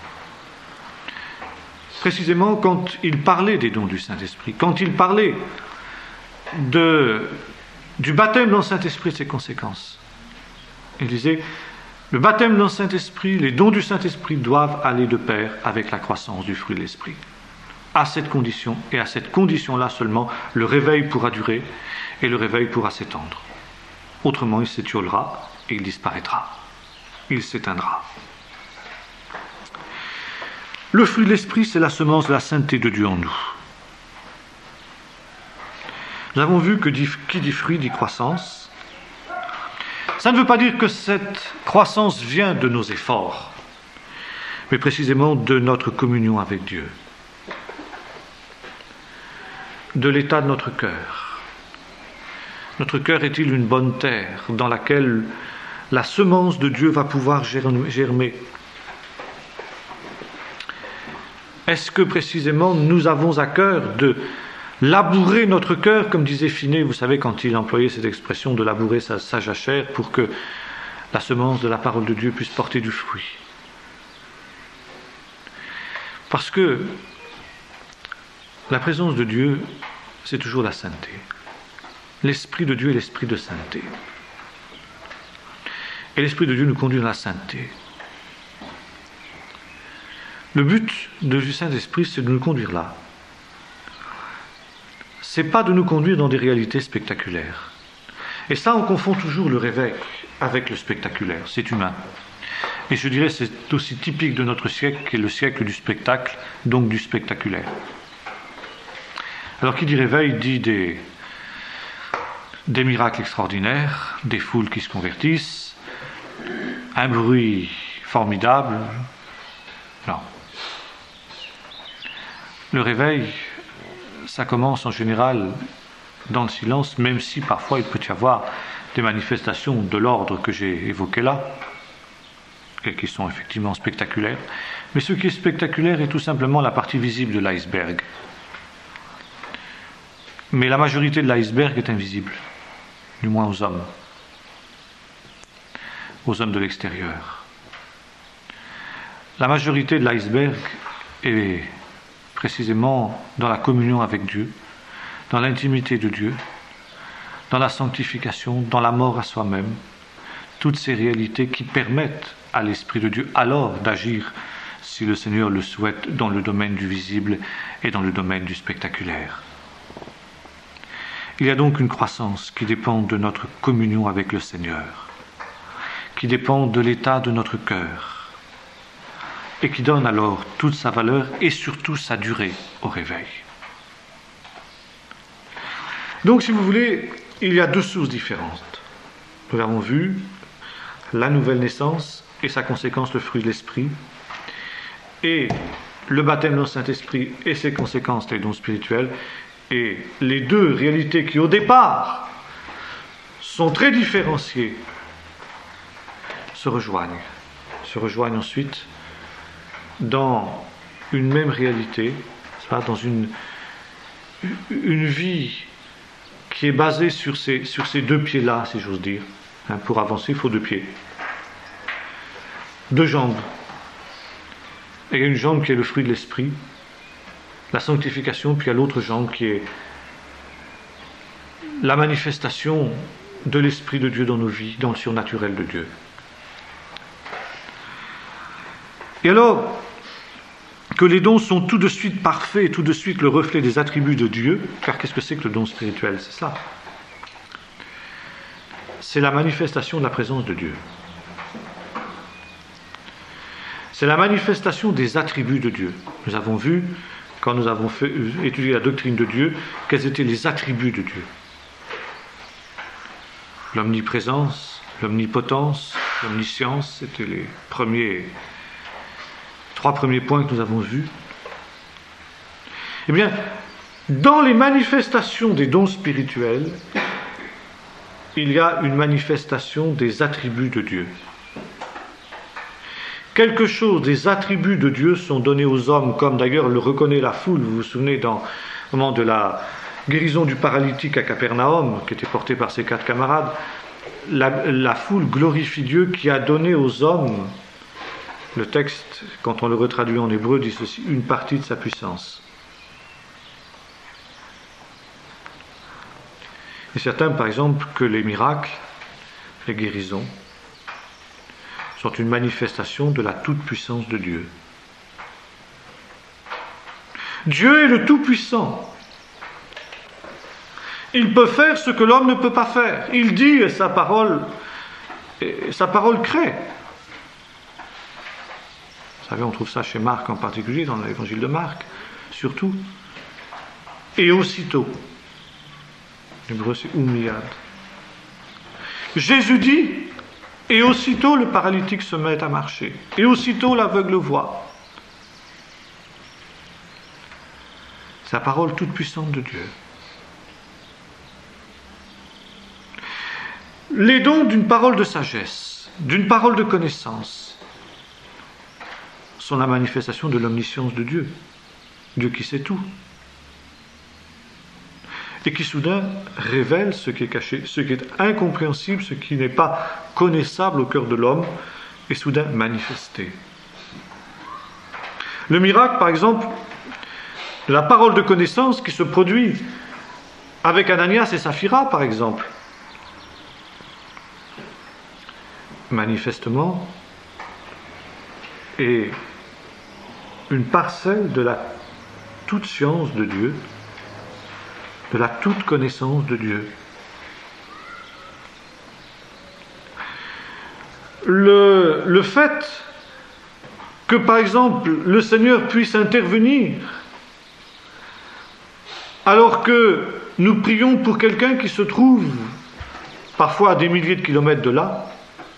Précisément quand il parlait des dons du Saint-Esprit, quand il parlait de, du baptême dans le Saint-Esprit et de ses conséquences. Il disait, le baptême dans le Saint-Esprit, les dons du Saint-Esprit doivent aller de pair avec la croissance du fruit de l'Esprit. À cette condition, et à cette condition-là seulement, le réveil pourra durer et le réveil pourra s'étendre. Autrement, il s'étiolera et il disparaîtra. Il s'éteindra. Le fruit de l'Esprit, c'est la semence de la sainteté de Dieu en nous. Nous avons vu que qui dit fruit dit croissance. Ça ne veut pas dire que cette croissance vient de nos efforts, mais précisément de notre communion avec Dieu, de l'état de notre cœur. Notre cœur est-il une bonne terre dans laquelle la semence de Dieu va pouvoir germer? Est-ce que précisément nous avons à cœur de labourer notre cœur, comme disait Finet, vous savez, quand il employait cette expression de labourer sa, sa jachère pour que la semence de la parole de Dieu puisse porter du fruit? Parce que la présence de Dieu, c'est toujours la sainteté. L'Esprit de Dieu est l'Esprit de sainteté. Et l'Esprit de Dieu nous conduit dans la sainteté. Le but du Saint-Esprit, c'est de nous conduire là. C'est pas de nous conduire dans des réalités spectaculaires. Et ça, on confond toujours le réveil avec le spectaculaire. C'est humain. Et je dirais c'est aussi typique de notre siècle, qui est le siècle du spectacle, donc du spectaculaire. Alors, qui dit réveil dit des, des miracles extraordinaires, des foules qui se convertissent, un bruit formidable. Non. Le réveil, ça commence en général dans le silence, même si parfois il peut y avoir des manifestations de l'ordre que j'ai évoqué là, et qui sont effectivement spectaculaires. Mais ce qui est spectaculaire est tout simplement la partie visible de l'iceberg. Mais la majorité de l'iceberg est invisible, du moins aux hommes, aux hommes de l'extérieur. La majorité de l'iceberg est précisément dans la communion avec Dieu, dans l'intimité de Dieu, dans la sanctification, dans la mort à soi-même, toutes ces réalités qui permettent à l'Esprit de Dieu alors d'agir, si le Seigneur le souhaite, dans le domaine du visible et dans le domaine du spectaculaire. Il y a donc une croissance qui dépend de notre communion avec le Seigneur, qui dépend de l'état de notre cœur, et qui donne alors toute sa valeur et surtout sa durée au réveil. Donc, si vous voulez, il y a deux sources différentes. Nous l'avons vu, la nouvelle naissance et sa conséquence, le fruit de l'esprit, et le baptême dans le Saint-Esprit et ses conséquences, les dons spirituels, et les deux réalités qui, au départ, sont très différenciées, se rejoignent. Se rejoignent ensuite dans une même réalité, dans une, une vie qui est basée sur ces, sur ces deux pieds-là, si j'ose dire. Hein, pour avancer, il faut deux pieds. Deux jambes. Et il y a une jambe qui est le fruit de l'esprit, la sanctification, puis il y a l'autre jambe qui est la manifestation de l'Esprit de Dieu dans nos vies, dans le surnaturel de Dieu. Et alors, que les dons sont tout de suite parfaits, tout de suite le reflet des attributs de Dieu, car qu'est-ce que c'est que le don spirituel? C'est ça. C'est la manifestation de la présence de Dieu. C'est la manifestation des attributs de Dieu. Nous avons vu, quand nous avons fait, étudié la doctrine de Dieu, quels étaient les attributs de Dieu. L'omniprésence, l'omnipotence, l'omniscience, c'était les premiers, trois premiers points que nous avons vus. Eh bien, dans les manifestations des dons spirituels, il y a une manifestation des attributs de Dieu. Quelque chose des attributs de Dieu sont donnés aux hommes, comme d'ailleurs le reconnaît la foule. Vous vous souvenez dans le moment de la guérison du paralytique à Capernaum, qui était porté par ses quatre camarades, la, la foule glorifie Dieu qui a donné aux hommes, le texte, quand on le retraduit en hébreu, dit ceci, une partie de sa puissance. Et certains, par exemple, que les miracles, les guérisons, sont une manifestation de la toute-puissance de Dieu. Dieu est le Tout-Puissant. Il peut faire ce que l'homme ne peut pas faire. Il dit et sa parole, et sa parole crée. Vous savez, on trouve ça chez Marc en particulier, dans l'évangile de Marc, surtout. Et aussitôt, l'hébreu c'est umiyad. Jésus dit, et aussitôt le paralytique se met à marcher. Et aussitôt l'aveugle voit. C'est la parole toute puissante de Dieu. Les dons d'une parole de sagesse, d'une parole de connaissance, sont la manifestation de l'omniscience de Dieu. Dieu qui sait tout. Et qui soudain révèle ce qui est caché, ce qui est incompréhensible, ce qui n'est pas connaissable au cœur de l'homme, est soudain manifesté. Le miracle, par exemple, la parole de connaissance qui se produit avec Ananias et Saphira, par exemple, manifestement, est une parcelle de la toute science de Dieu, de la toute connaissance de Dieu. Le, le fait que, par exemple, le Seigneur puisse intervenir alors que nous prions pour quelqu'un qui se trouve parfois à des milliers de kilomètres de là,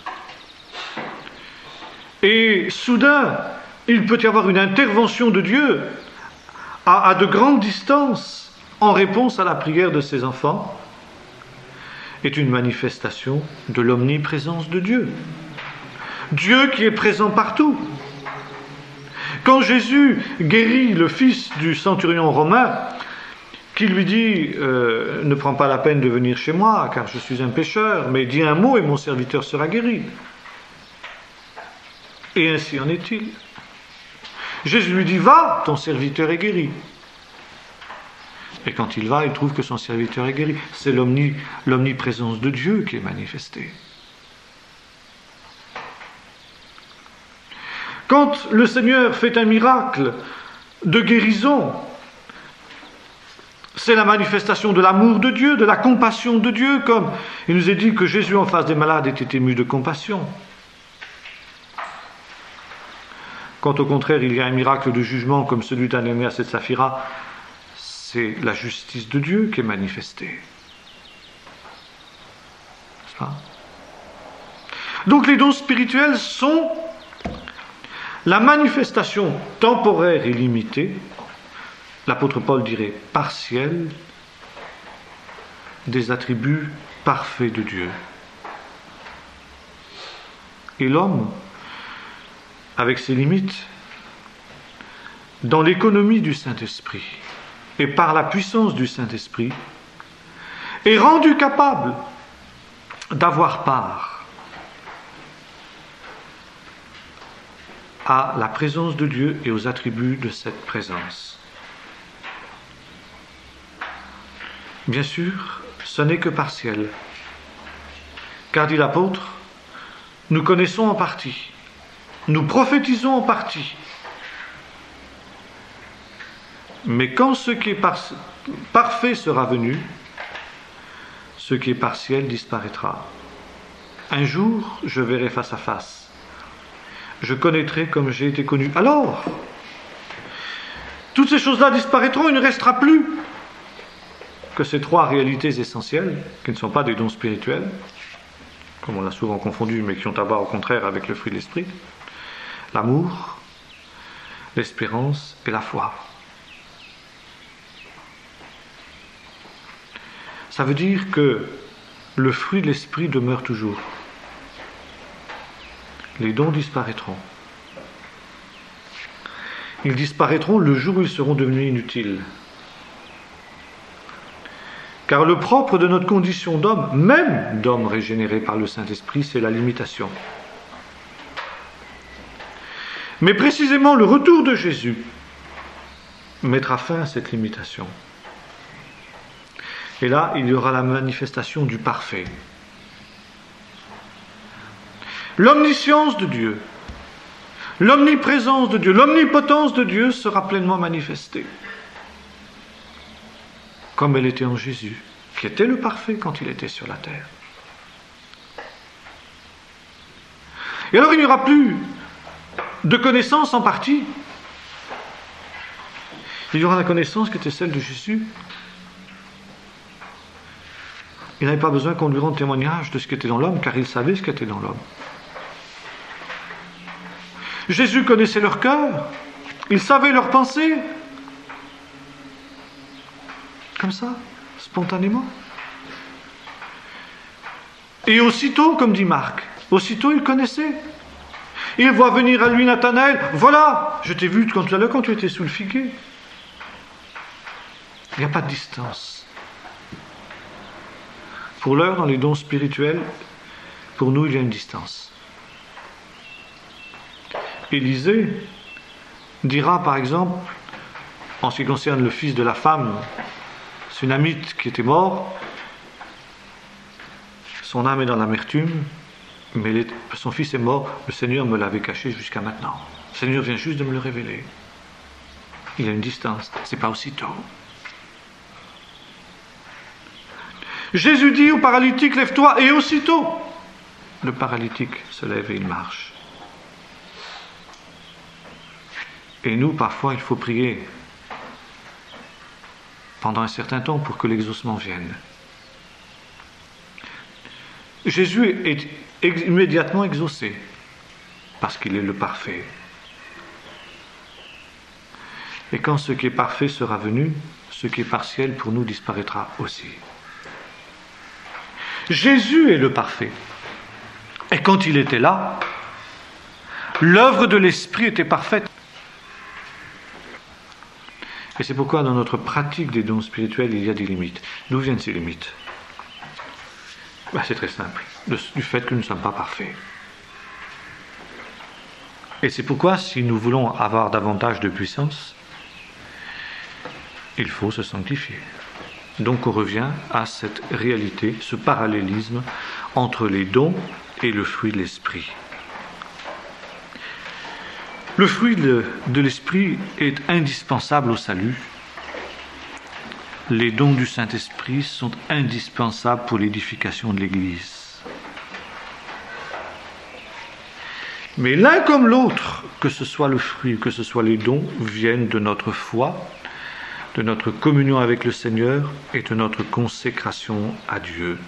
et soudain, il peut y avoir une intervention de Dieu à, à de grandes distances en réponse à la prière de ses enfants, est une manifestation de l'omniprésence de Dieu. Dieu qui est présent partout. Quand Jésus guérit le fils du centurion romain, qui lui dit euh, « Ne prends pas la peine de venir chez moi, car je suis un pécheur, mais dis un mot et mon serviteur sera guéri. » Et ainsi en est-il. Jésus lui dit « Va, ton serviteur est guéri. » Et quand il va, il trouve que son serviteur est guéri. C'est l'omni, l'omniprésence de Dieu qui est manifestée. Quand le Seigneur fait un miracle de guérison, c'est la manifestation de l'amour de Dieu, de la compassion de Dieu, comme il nous est dit que Jésus en face des malades était ému de compassion. Quand au contraire il y a un miracle de jugement comme celui d'Ananias et de Saphira, c'est la justice de Dieu qui est manifestée. N'est-ce pas ? Donc les dons spirituels sont la manifestation temporaire et limitée, l'apôtre Paul dirait partielle, des attributs parfaits de Dieu. Et l'homme, avec ses limites, dans l'économie du Saint-Esprit et par la puissance du Saint-Esprit, est rendu capable d'avoir part à la présence de Dieu et aux attributs de cette présence. Bien sûr, ce n'est que partiel, car dit l'apôtre, nous connaissons en partie, nous prophétisons en partie, mais quand ce qui est par- parfait sera venu, ce qui est partiel disparaîtra. Un jour, je verrai face à face. Je connaîtrai comme j'ai été connu. Alors, toutes ces choses-là disparaîtront, il ne restera plus que ces trois réalités essentielles, qui ne sont pas des dons spirituels, comme on l'a souvent confondu, mais qui ont à voir au contraire avec le fruit de l'esprit, l'amour, l'espérance et la foi. Ça veut dire que le fruit de l'esprit demeure toujours. Les dons disparaîtront. Ils disparaîtront le jour où ils seront devenus inutiles. Car le propre de notre condition d'homme, même d'homme régénéré par le Saint-Esprit, c'est la limitation. Mais précisément le retour de Jésus mettra fin à cette limitation. Et là, il y aura la manifestation du parfait. L'omniscience de Dieu, l'omniprésence de Dieu, l'omnipotence de Dieu sera pleinement manifestée. Comme elle était en Jésus, qui était le parfait quand il était sur la terre. Et alors il n'y aura plus de connaissance en partie. Il y aura la connaissance qui était celle de Jésus. Il n'avait pas besoin qu'on lui rende témoignage de ce qui était dans l'homme, car il savait ce qui était dans l'homme. Jésus connaissait leur cœur, il savait leurs pensées. Comme ça, spontanément. Et aussitôt, comme dit Marc, aussitôt il connaissait. Il voit venir à lui Nathanaël, voilà, je t'ai vu tout à l'heure quand tu étais sous le figuier. Il n'y a pas de distance. Pour l'heure, dans les dons spirituels, pour nous, il y a une distance. Élisée dira, par exemple, en ce qui concerne le fils de la femme sunamite qui était mort, son âme est dans l'amertume, mais les, son fils est mort, le Seigneur me l'avait caché jusqu'à maintenant. Le Seigneur vient juste de me le révéler. Il y a une distance, c'est pas aussitôt. Jésus dit au paralytique, lève-toi, et aussitôt, le paralytique se lève et il marche. Et nous, parfois, il faut prier pendant un certain temps pour que l'exaucement vienne. Jésus est ex- immédiatement exaucé, parce qu'il est le parfait. Et quand ce qui est parfait sera venu, ce qui est partiel pour nous disparaîtra aussi. Jésus est le parfait. Et quand il était là, l'œuvre de l'Esprit était parfaite. Et c'est pourquoi dans notre pratique des dons spirituels, il y a des limites. D'où viennent ces limites ? Ben, c'est très simple, du fait que nous ne sommes pas parfaits. Et c'est pourquoi, si nous voulons avoir davantage de puissance, il faut se sanctifier. Donc on revient à cette réalité, ce parallélisme entre les dons et le fruit de l'esprit. Le fruit de, de l'esprit est indispensable au salut. Les dons du Saint-Esprit sont indispensables pour l'édification de l'Église. Mais l'un comme l'autre, que ce soit le fruit, que ce soit les dons, viennent de notre foi, de notre communion avec le Seigneur et de notre consécration à Dieu.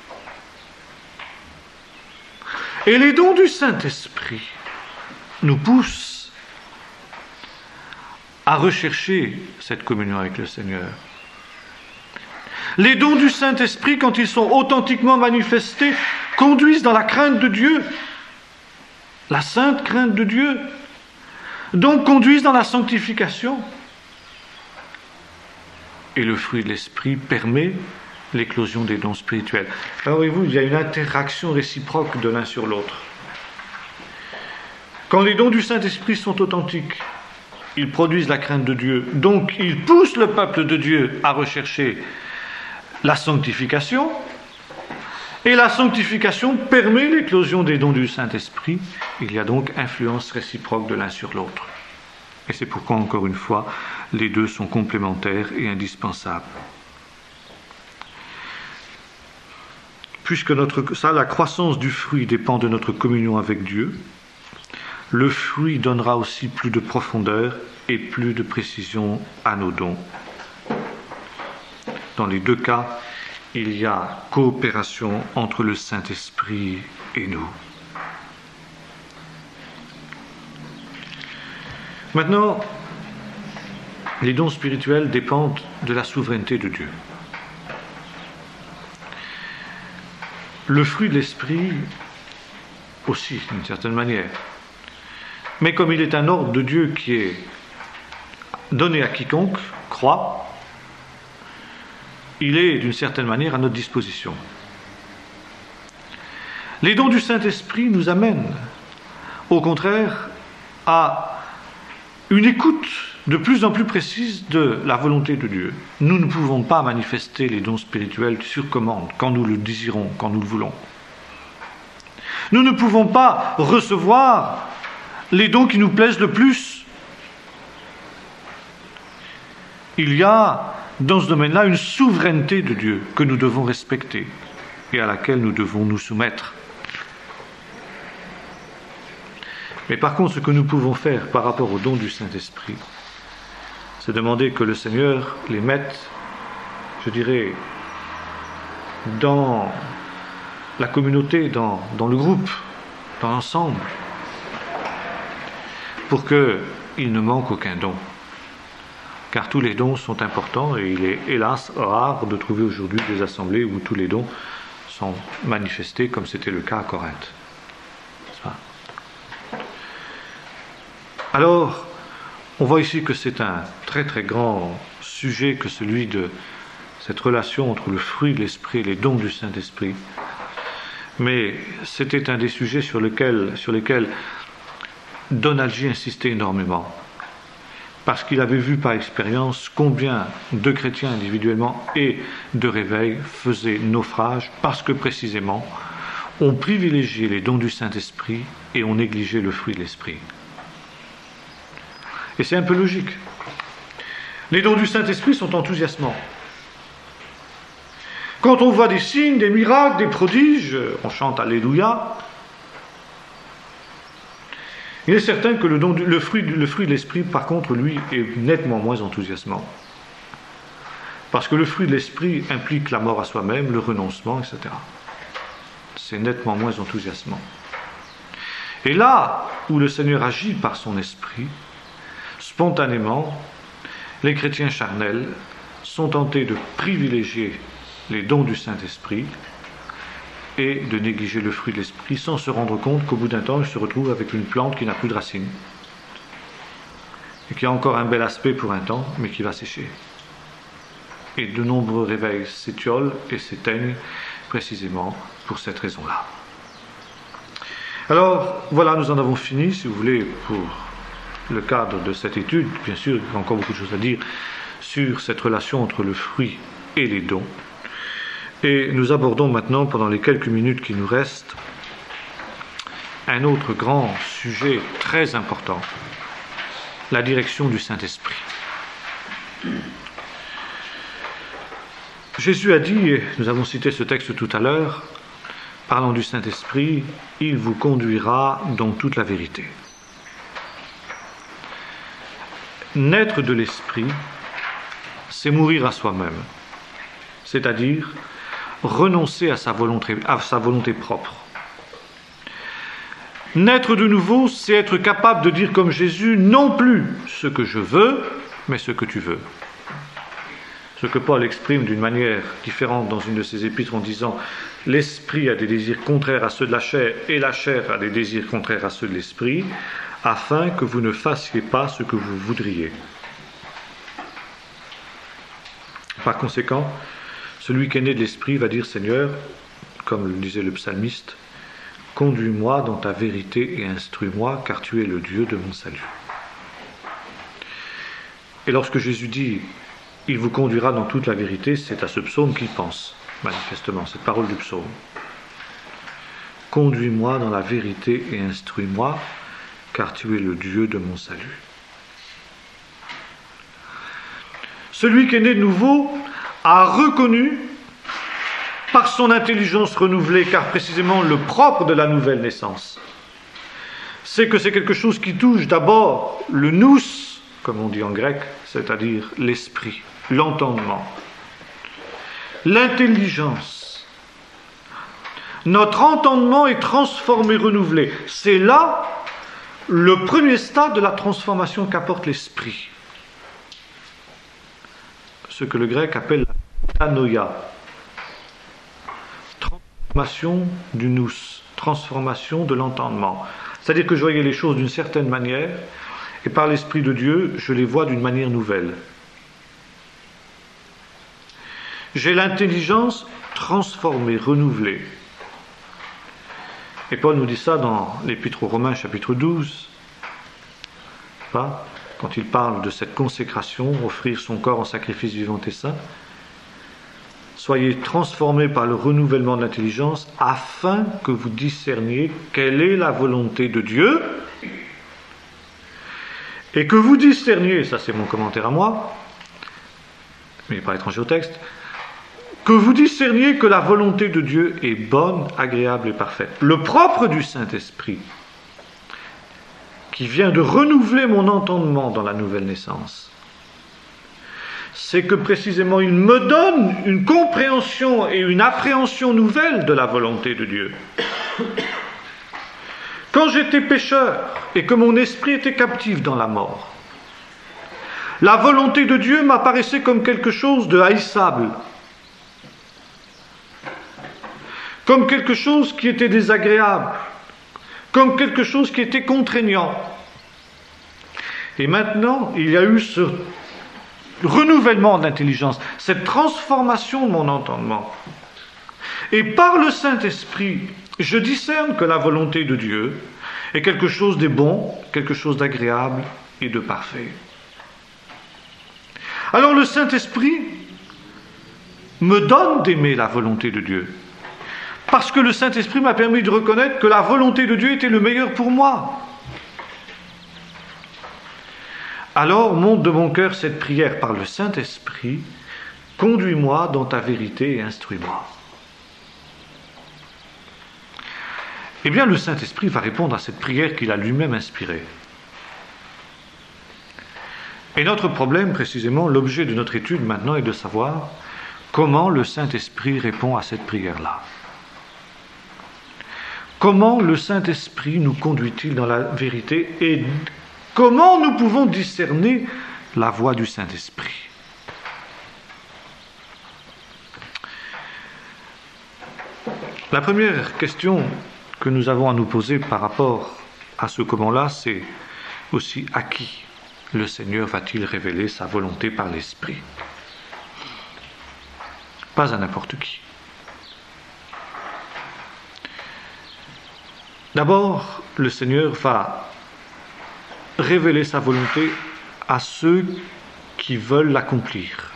Et les dons du Saint-Esprit nous poussent à rechercher cette communion avec le Seigneur. Les dons du Saint-Esprit, quand ils sont authentiquement manifestés, conduisent dans la crainte de Dieu, la sainte crainte de Dieu, donc conduisent dans la sanctification. Et le fruit de l'Esprit permet l'éclosion des dons spirituels. Alors voyez-vous, il y a une interaction réciproque de l'un sur l'autre. Quand les dons du Saint-Esprit sont authentiques, ils produisent la crainte de Dieu, donc ils poussent le peuple de Dieu à rechercher la sanctification, et la sanctification permet l'éclosion des dons du Saint-Esprit. Il y a donc influence réciproque de l'un sur l'autre. Et c'est pourquoi, encore une fois, les deux sont complémentaires et indispensables. Puisque notre, ça, la croissance du fruit dépend de notre communion avec Dieu, le fruit donnera aussi plus de profondeur et plus de précision à nos dons. Dans les deux cas, il y a coopération entre le Saint-Esprit et nous. Maintenant, les dons spirituels dépendent de la souveraineté de Dieu. Le fruit de l'Esprit aussi, d'une certaine manière. Mais comme il est un ordre de Dieu qui est donné à quiconque croit, il est d'une certaine manière à notre disposition. Les dons du Saint-Esprit nous amènent, au contraire, à une écoute de plus en plus précise de la volonté de Dieu. Nous ne pouvons pas manifester les dons spirituels sur commande, quand nous le désirons, quand nous le voulons. Nous ne pouvons pas recevoir les dons qui nous plaisent le plus. Il y a dans ce domaine-là une souveraineté de Dieu que nous devons respecter et à laquelle nous devons nous soumettre. Mais par contre, ce que nous pouvons faire par rapport aux dons du Saint-Esprit, c'est demander que le Seigneur les mette, je dirais, dans la communauté, dans, dans le groupe, dans l'ensemble, pour qu'il ne manque aucun don. Car tous les dons sont importants et il est hélas rare de trouver aujourd'hui des assemblées où tous les dons sont manifestés comme c'était le cas à Corinthe. Alors, on voit ici que c'est un très très grand sujet que celui de cette relation entre le fruit de l'Esprit et les dons du Saint-Esprit. Mais c'était un des sujets sur, lequel, sur lesquels Donald G. insistait énormément. Parce qu'il avait vu par expérience combien de chrétiens individuellement et de réveil faisaient naufrage, parce que précisément, on privilégiait les dons du Saint-Esprit et on négligeait le fruit de l'Esprit. Et c'est un peu logique. Les dons du Saint-Esprit sont enthousiasmants. Quand on voit des signes, des miracles, des prodiges, on chante Alléluia. Il est certain que le, don du, le, fruit, le fruit de l'Esprit, par contre, lui, est nettement moins enthousiasmant. Parce que le fruit de l'Esprit implique la mort à soi-même, le renoncement, et cetera. C'est nettement moins enthousiasmant. Et là où le Seigneur agit par son Esprit, spontanément, les chrétiens charnels sont tentés de privilégier les dons du Saint-Esprit et de négliger le fruit de l'Esprit sans se rendre compte qu'au bout d'un temps, ils se retrouvent avec une plante qui n'a plus de racines et qui a encore un bel aspect pour un temps, mais qui va sécher. Et de nombreux réveils s'étiolent et s'éteignent précisément pour cette raison-là. Alors, voilà, nous en avons fini, si vous voulez, pour le cadre de cette étude. Bien sûr, il y a encore beaucoup de choses à dire sur cette relation entre le fruit et les dons. Et nous abordons maintenant, pendant les quelques minutes qui nous restent, un autre grand sujet très important, la direction du Saint-Esprit. Jésus a dit, et nous avons cité ce texte tout à l'heure, parlant du Saint-Esprit, il vous conduira dans toute la vérité. Naître de l'Esprit, c'est mourir à soi-même, c'est-à-dire renoncer à sa volonté, à sa volonté propre. Naître de nouveau, c'est être capable de dire comme Jésus, non plus ce que je veux, mais ce que tu veux. Ce que Paul exprime d'une manière différente dans une de ses épîtres en disant « L'esprit a des désirs contraires à ceux de la chair et la chair a des désirs contraires à ceux de l'esprit, afin que vous ne fassiez pas ce que vous voudriez. » Par conséquent, celui qui est né de l'esprit va dire « Seigneur, comme le disait le psalmiste, conduis-moi dans ta vérité et instruis-moi, car tu es le Dieu de mon salut. » Et lorsque Jésus dit « Il vous conduira dans toute la vérité », c'est à ce psaume qu'il pense, manifestement, cette parole du psaume. « Conduis-moi dans la vérité et instruis-moi, car tu es le Dieu de mon salut. » Celui qui est né de nouveau a reconnu par son intelligence renouvelée, car précisément le propre de la nouvelle naissance, c'est que c'est quelque chose qui touche d'abord le nous, comme on dit en grec, c'est-à-dire l'esprit, l'entendement, l'intelligence. Notre entendement est transformé, renouvelé. C'est là le premier stade de la transformation qu'apporte l'esprit. Ce que le grec appelle la metanoia. Transformation du nous, transformation de l'entendement. C'est-à-dire que je voyais les choses d'une certaine manière, et par l'Esprit de Dieu, je les vois d'une manière nouvelle. J'ai l'intelligence transformée, renouvelée. Et Paul nous dit ça dans l'Épître aux Romains, chapitre douze. Pas quand il parle de cette consécration, offrir son corps en sacrifice vivant et saint. Soyez transformés par le renouvellement de l'intelligence afin que vous discerniez quelle est la volonté de Dieu et que vous discerniez, ça c'est mon commentaire à moi, mais pas étranger au texte, que vous discerniez que la volonté de Dieu est bonne, agréable et parfaite. Le propre du Saint-Esprit, qui vient de renouveler mon entendement dans la nouvelle naissance, c'est que précisément il me donne une compréhension et une appréhension nouvelle de la volonté de Dieu. Quand j'étais pécheur et que mon esprit était captif dans la mort, la volonté de Dieu m'apparaissait comme quelque chose de haïssable, comme quelque chose qui était désagréable, comme quelque chose qui était contraignant. Et maintenant, il y a eu ce renouvellement d'intelligence, cette transformation de mon entendement. Et par le Saint-Esprit, je discerne que la volonté de Dieu est quelque chose de bon, quelque chose d'agréable et de parfait. Alors le Saint-Esprit me donne d'aimer la volonté de Dieu, parce que le Saint-Esprit m'a permis de reconnaître que la volonté de Dieu était le meilleur pour moi. Alors monte de mon cœur cette prière par le Saint-Esprit, conduis-moi dans ta vérité et instruis-moi. Eh bien, le Saint-Esprit va répondre à cette prière qu'il a lui-même inspirée. Et notre problème, précisément, l'objet de notre étude maintenant est de savoir comment le Saint-Esprit répond à cette prière-là. Comment le Saint-Esprit nous conduit-il dans la vérité et comment nous pouvons discerner la voix du Saint-Esprit? La première question que nous avons à nous poser par rapport à ce comment-là, c'est aussi à qui le Seigneur va-t-il révéler sa volonté par l'Esprit? Pas à n'importe qui. D'abord, le Seigneur va révéler sa volonté à ceux qui veulent l'accomplir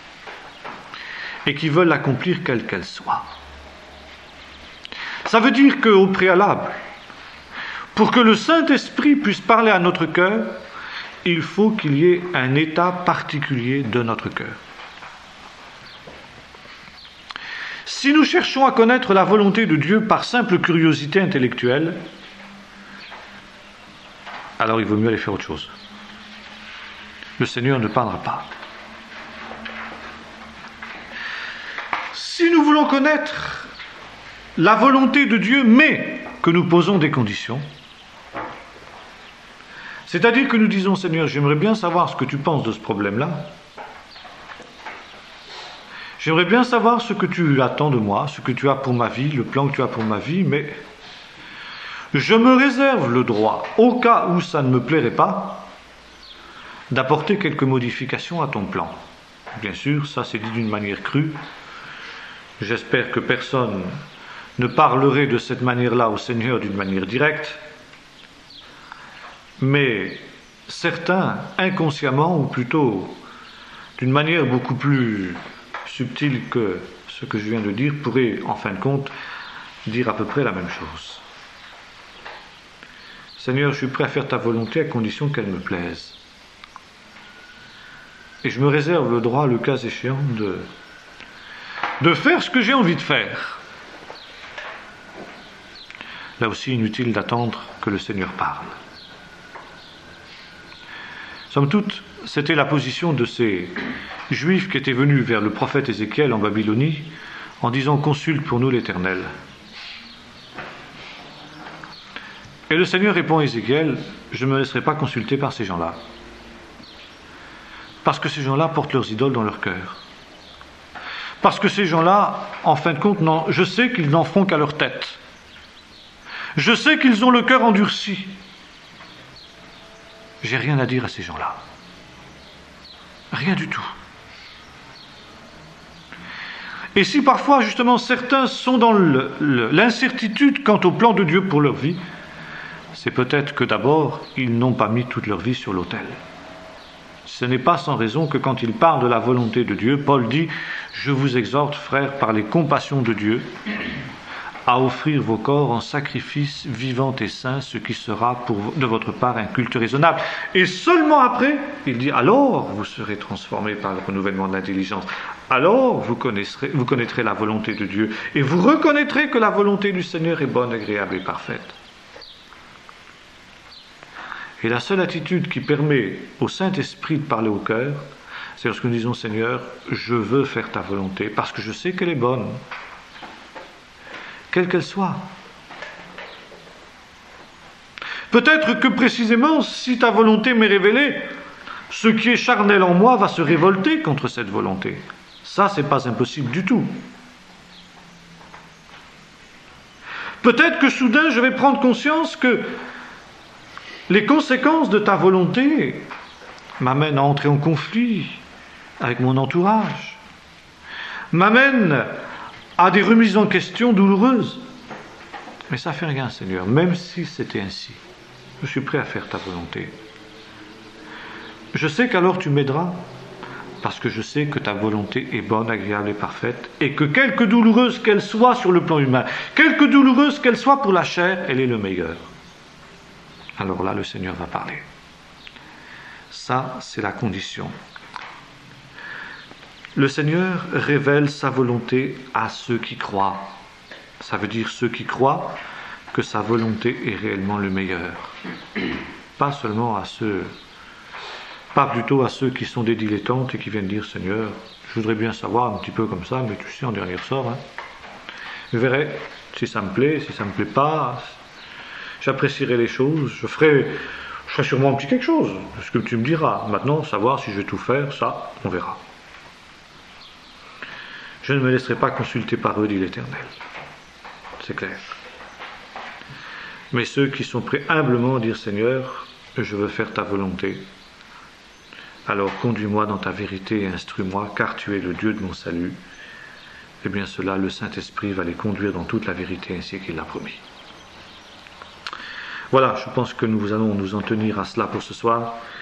et qui veulent l'accomplir quelle qu'elle soit. Ça veut dire qu'au préalable, pour que le Saint-Esprit puisse parler à notre cœur, il faut qu'il y ait un état particulier de notre cœur. Si nous cherchons à connaître la volonté de Dieu par simple curiosité intellectuelle, alors il vaut mieux aller faire autre chose. Le Seigneur ne parlera pas. Si nous voulons connaître la volonté de Dieu, mais que nous posons des conditions, c'est-à-dire que nous disons, Seigneur, j'aimerais bien savoir ce que tu penses de ce problème-là. J'aimerais bien savoir ce que tu attends de moi, ce que tu as pour ma vie, le plan que tu as pour ma vie, mais je me réserve le droit, au cas où ça ne me plairait pas, d'apporter quelques modifications à ton plan. Bien sûr, ça c'est dit d'une manière crue. J'espère que personne ne parlerait de cette manière-là au Seigneur d'une manière directe. Mais certains, inconsciemment, ou plutôt d'une manière beaucoup plus subtile que ce que je viens de dire, pourraient, en fin de compte, dire à peu près la même chose. Seigneur, je suis prêt à faire ta volonté à condition qu'elle me plaise. Et je me réserve le droit, le cas échéant, de, de faire ce que j'ai envie de faire. Là aussi, inutile d'attendre que le Seigneur parle. Somme toute, c'était la position de ces Juifs qui étaient venus vers le prophète Ézéchiel en Babylonie en disant « Consulte pour nous l'Éternel ». Et le Seigneur répond à Ézéchiel « Je ne me laisserai pas consulter par ces gens-là. Parce que ces gens-là portent leurs idoles dans leur cœur. Parce que ces gens-là, en fin de compte, non, je sais qu'ils n'en feront qu'à leur tête. Je sais qu'ils ont le cœur endurci. J'ai rien à dire à ces gens-là. Rien du tout. Et si parfois, justement, certains sont dans le, le, l'incertitude quant au plan de Dieu pour leur vie, c'est peut-être que d'abord, ils n'ont pas mis toute leur vie sur l'autel. Ce n'est pas sans raison que quand il parle de la volonté de Dieu, Paul dit « Je vous exhorte, frères, par les compassions de Dieu, à offrir vos corps en sacrifice vivant et saint, ce qui sera pour, de votre part un culte raisonnable. » Et seulement après, il dit « Alors vous serez transformés par le renouvellement de l'intelligence. Alors vous connaîtrez, vous connaîtrez la volonté de Dieu et vous reconnaîtrez que la volonté du Seigneur est bonne, agréable et parfaite. » Et la seule attitude qui permet au Saint-Esprit de parler au cœur, c'est lorsque nous disons « Seigneur, je veux faire ta volonté parce que je sais qu'elle est bonne. » Quelle qu'elle soit. Peut-être que précisément, si ta volonté m'est révélée, ce qui est charnel en moi va se révolter contre cette volonté. Ça, c'est pas impossible du tout. Peut-être que soudain, je vais prendre conscience que les conséquences de ta volonté m'amènent à entrer en conflit avec mon entourage, m'amènent à des remises en question douloureuses. Mais ça ne fait rien, Seigneur, même si c'était ainsi. Je suis prêt à faire ta volonté. Je sais qu'alors tu m'aideras, parce que je sais que ta volonté est bonne, agréable et parfaite, et que quelque douloureuse qu'elle soit sur le plan humain, quelque douloureuse qu'elle soit pour la chair, elle est le meilleur. Alors là, le Seigneur va parler. Ça, c'est la condition. Le Seigneur révèle sa volonté à ceux qui croient. Ça veut dire ceux qui croient que sa volonté est réellement le meilleur. Pas seulement à ceux, pas plutôt à ceux qui sont des dilettantes et qui viennent dire « Seigneur, je voudrais bien savoir un petit peu comme ça, mais tu sais, en dernier ressort, hein. Je verrai si ça me plaît, si ça ne me plaît pas, j'apprécierai les choses, je ferai, je ferai sûrement un petit quelque chose, ce que tu me diras. Maintenant, savoir si je vais tout faire, ça, on verra. » Je ne me laisserai pas consulter par eux, dit l'Éternel. C'est clair. Mais ceux qui sont prêts humblement à dire « Seigneur, je veux faire ta volonté. Alors conduis-moi dans ta vérité et instruis-moi, car tu es le Dieu de mon salut. » Eh bien cela, le Saint-Esprit va les conduire dans toute la vérité ainsi qu'il l'a promis. Voilà, je pense que nous allons nous en tenir à cela pour ce soir.